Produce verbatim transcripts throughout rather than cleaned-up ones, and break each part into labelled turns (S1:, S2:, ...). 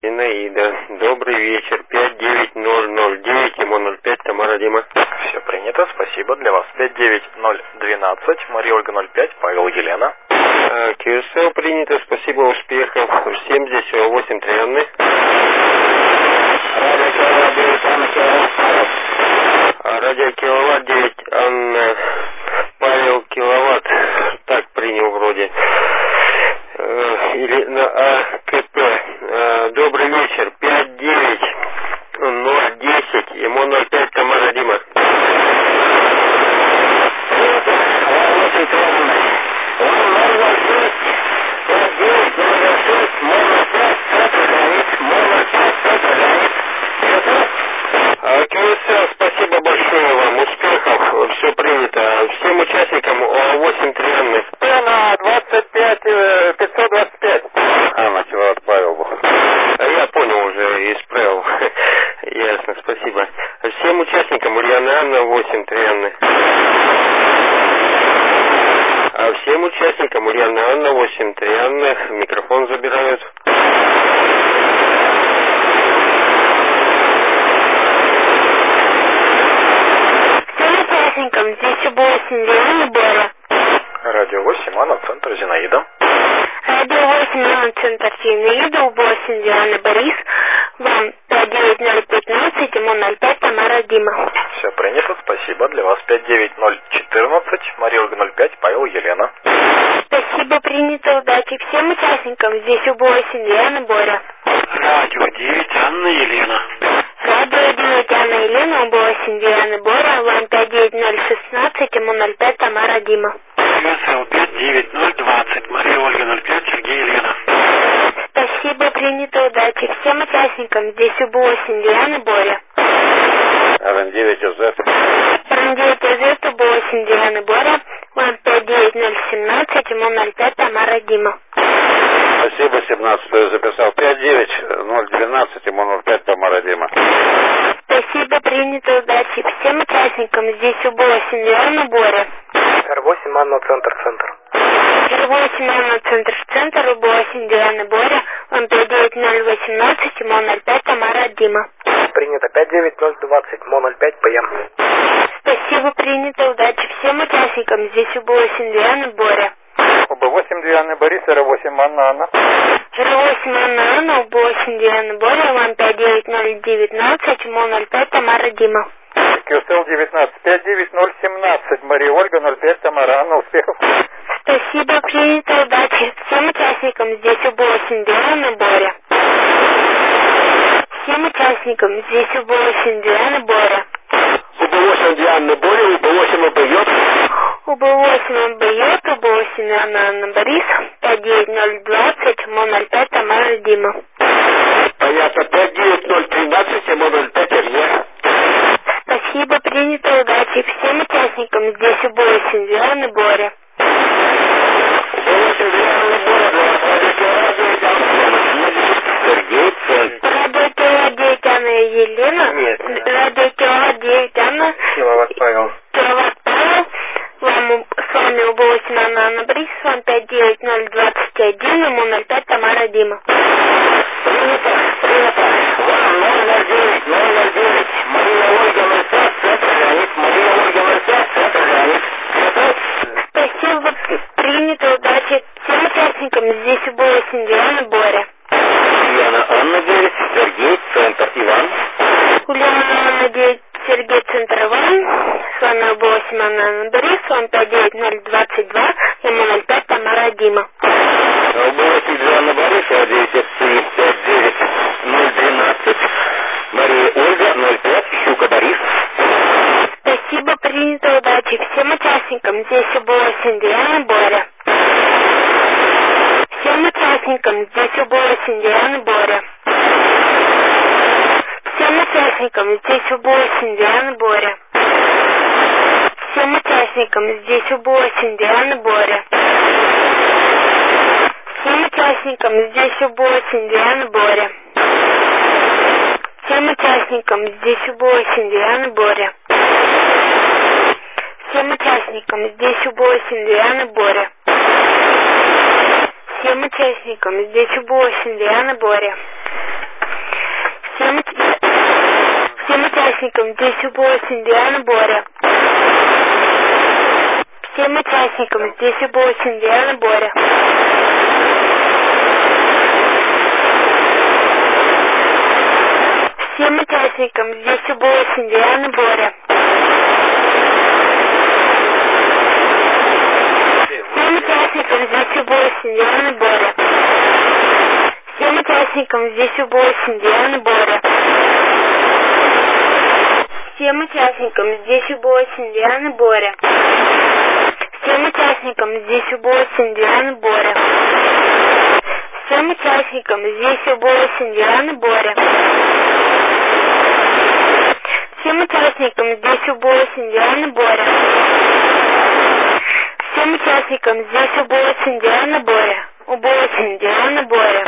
S1: Зинаида. Добрый вечер. пять девять ноль ноль девять, ему ноль пять, Тамара Дима.
S2: Все принято, спасибо. Для вас пять девять ноль двенадцать, Мария Ольга ноль пять, Павел Елена.
S1: кью эс эл принято, спасибо, успехов. семь здесь, восемь три Анны. Радио Киловатт девять Анна. Павел Киловатт. Так принял вроде. Или на АКП. Добрый вечер. пять девять ноль десять, ему ноль пять, Тамара Дима. кью эс эл, спасибо большое вам, успехов, все принято. Всем участникам восемь три Анны.
S2: На двадцать пять пятьсот двадцать пять.
S1: Анна Киловатт, Павел. Я понял уже, исправил. Ясно, спасибо. Всем участникам Ульяна Анна восемь три Анны. А всем участникам Ульяна Анна восемь три Анны микрофон забирают.
S3: Всем участникам здесь восемь Лена Боря.
S2: Радио восемь, Анна, центр Зинаида.
S3: Радио восемь, Анна, центр Зинаида, восемь Диана Борис. Вам пять девять ноль пятнадцать, ему ноль пять, Тамара Дима.
S2: Все принято, спасибо. Для вас пять девять ноль четырнадцать, Мария Ольга ноль пять, Павел Елена.
S3: Спасибо, принято, удачи всем участникам. Здесь восемь Диана Боря.
S1: Радио девять Анна Елена.
S3: Радио девять Анна Елена, восемь Диана Боря. Вам пять девять ноль шестнадцать, ему ноль пять, Тамара Дима.
S1: кью эс эл пять девять ноль двадцать, Мария Ольга ноль пять, Сергей Елена.
S3: Спасибо, принято, удачи всем участникам. Здесь восемь Диана Боря.
S1: эр эн девять о зет.
S3: эр эн девять о зет, восемь Диана Боря. Вам пять девять ноль семнадцать, ему ноль пять, Тамара Дима.
S1: Спасибо, семнадцатую записал. пять девять ноль двенадцать, ему ноль пять, Тамара Дима.
S3: Спасибо, принято, удачи всем участникам. Здесь восемь Диана Боря.
S2: эр восемь, Анна, центр, центр.
S3: эр восемь Анна, центр, центр, восемь Диана Боря. Вам пять девять ноль восемнадцать, ему ноль пять, Тамара Дима.
S2: Принято, пять девять ноль двадцать, мо ноль пять, ПМ.
S3: Спасибо, принято, удачи всем участникам. Здесь восемь Диана Боря.
S2: ОБ восемь Дианы Борис, эр восемь Анна Анна.
S3: эр восемь Анна Анна, восемь Диана Боря. Вам пять девять ноль девятнадцать, мо ноль пять, Тамара Дима.
S2: кью эс эл девятнадцать, пять девять ноль семнадцать, Мария Ольга ноль пять, Тамара Анна, успехов.
S3: Спасибо, принято, удачи всем участникам. Здесь восемь Диана Боря. Всем участникам. Здесь восемь Диана Боря.
S1: УБ восемь Диана Боря, УБ восемь обойет.
S3: УБ восемь обойет, УБ восемь Анна Анна Борис. пять девять ноль двадцать, мо ноль пять, Тамара Дима.
S1: Понятно, пять девять ноль тринадцать, ему ноль пять, Илья.
S3: Спасибо, принято, удачи всем участникам. Здесь восемь Диана Боря.
S1: восемь Диана Боря, Сергей, цель.
S3: Радио Киловатт девять Анна Елена.
S1: Нет.
S3: Радио Киловатт девять Анна.
S1: Киловатт Павел.
S3: Киловатт Павел. Вам с вами УБ восемь Анна Анна Борис. Вам пять девять ноль двадцать один, ему ноль пять, Тамара Дима.
S1: Принято, принято. Вам ноль ноль девять ноль ноль девять, Мария Ольга ноль пять, центр Леонид, Мария Ольга ноль пять, центр Леонид.
S3: Спасибо, принято, удачи всем участникам. Здесь восемь Диана Боря.
S1: Ульяна Анна девять, Сергей, центр Иван.
S3: Ульяна Анна девять, Сергей, центр Иван. С вами УБ восемь Анна Анна Борис. Вам пять девять ноль двадцать два, ему ноль пять, Тамара Дима.
S1: УБ восемь Диана Бориса, девять три пять девять ноль двенадцать. Мария Ольга ноль пять, Щука Борис.
S3: Спасибо, принято, удачи всем участникам. Здесь УБ восемь Диана Боря. Всем участникам. Здесь УБ восемь Диана Боря. Всем участникам. Здесь УБ восемь Диана Боря. Всем участникам. Здесь УБ восемь Диана Боря. Всем участникам. Здесь УБ восемь Диана Боря. Всем участникам. Здесь УБ восемь Диана Боря. Всем участникам. Здесь УБ восемь Диана Боря. Всем участникам. Здесь УБ восемь Диана Боря. участникам здесь восемь, Диана, Боря. Всем участникам здесь восемь, Диана, Боря. Всем участникам здесь восемь, Диана, Боря. Всем участникам здесь восемь, Диана, Боря. Всем участникам здесь восемь, Диана, Боря. Всем участникам здесь восемь, Диана, Боря. Всем участникам здесь восемь, Диана, Боря. Всем участникам здесь восемь, Диана, Боря. Всем участникам здесь восемь, Диана, Боря. Всем участникам здесь восемь, Диана, Боря. восемь, Диана, Боря.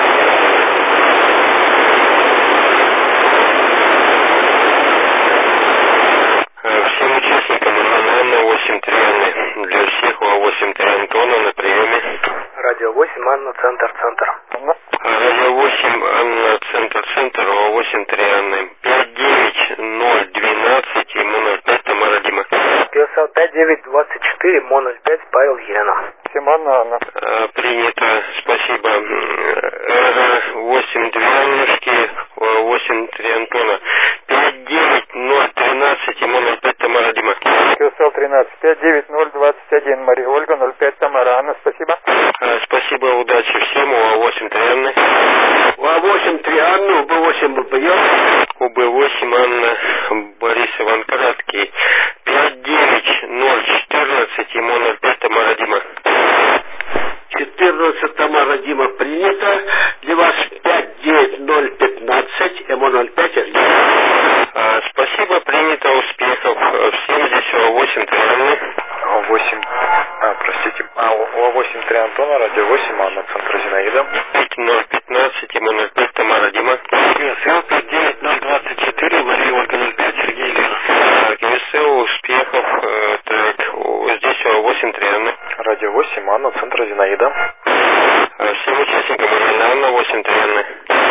S1: Всем участникам Анна восемь три Анны. Для всех восемь три Антона на приеме.
S2: Радио восемь, Анна, центр, центр.
S1: Радио восемь, Анна, центр, центр, восемь три Анны. пять девять ноль двенадцать, ему ноль пять, Тамара, Дима.
S2: КСЛ пять девять двадцать четыре, мо ноль пять, Павел, Елена.
S4: Всем Анна, Анна.
S1: А, принято, спасибо. восемь две Аннушки, восемь три Антона. пять девять ноль тринадцать, ему ноль пять, Тамара, Дима.
S4: КСЛ тринадцать, пять девять ноль двадцать один, Мария Ольга, ноль пять, Тамара, Анна, спасибо.
S1: А, спасибо, удачи всем, восемь три Анны.
S5: восемь три Анну, Б восемь Б поет.
S1: У Б восемь Анна, Борис Иван Краткий. пять девять ноль четырнадцать, ему ноль пять, Тамара, Дима.
S5: четырнадцать, Тамара, Дима, принято. Для вас пять девять ноль пятнадцать, ему ноль пять,
S1: а, спасибо, принято, успехов. Всем здесь восемь три Анны.
S2: восемь, а, простите, а, восемь три Антона, радио восемь, Анна, центр Зинаида.
S1: пять ноль пятнадцать, ему ноль пять, Тамара, Дима.
S5: КСЛ пять девять ноль двадцать четыре, Мария Ольга, ноль пять, Сергей, Лена.
S1: КСЛ, успехов. Так, здесь восемь три Анны.
S2: Радио восемь, Анна, центр Зинаида.
S1: Всем участникам Анна, Анна, восемь три Анны.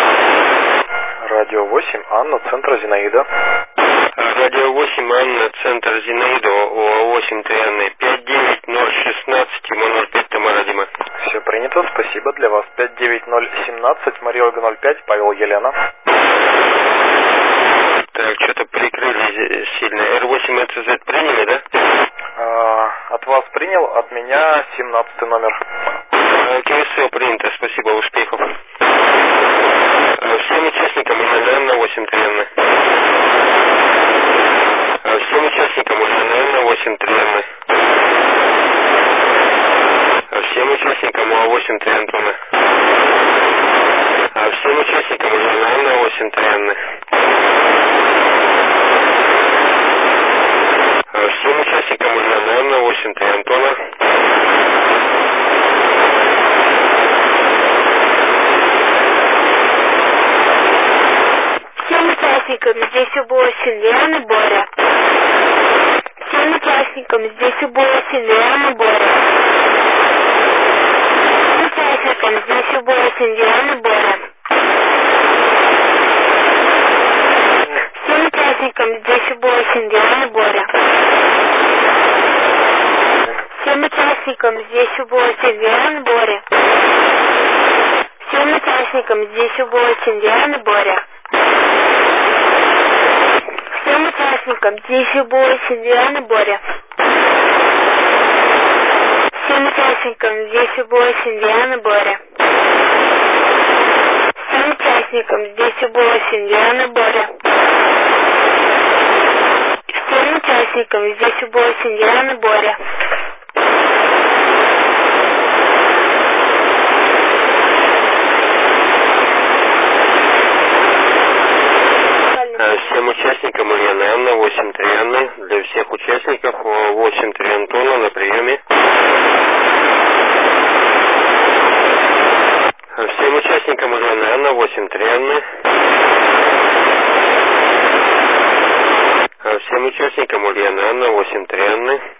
S2: Радио восемь, Анна, центр Зинаида.
S1: Радио восемь, Анна, центр Зинаида, восемь три Анны. пять девять ноль шестнадцать, ему ноль пять, Тамара, Дима.
S2: Все принято, спасибо, для вас пять девять ноль семнадцать, Мария Ольга, ноль пять, Павел, Елена.
S1: Так, что-то прикрыли сильно. Р восемь Ц З приняли, да?
S2: А, от вас принял, от меня семнадцатый номер.
S1: КСЛ принято, спасибо, успехов. Всем участникам Анна, восемь три Анны. Всем участникам Анна, восемь три Анны. Всем участникам восемь три Антона. Всем участникам Анна, восемь три Анны. Всем участникам Анна, восемь три Антона.
S3: Всем участникам здесь восемь, Диана, Боря. Всем участникам здесь восемь, Диана, Боря. Всем участникам здесь восемь, Диана, Боря. Всем участникам здесь восемь, Диана, Боря. Всем участникам здесь восемь, Диана, Боря. Всем участникам здесь восемь, Диана, Боря. Всем участникам здесь восемь, Диана, Боря. Всем участникам здесь восемь, Диана, Боря. Всем участникам здесь восемь, Диана, Боря. Всем участникам здесь восемь, Диана, Боря.
S1: Всем участникам Ульяна Анна, восемь три Анны. Для всех участников восемь три Антона на приеме. Всем участникам Ульяна Анна, восемь три Анны. Всем участникам Ульяна Анна, восемь три Анны.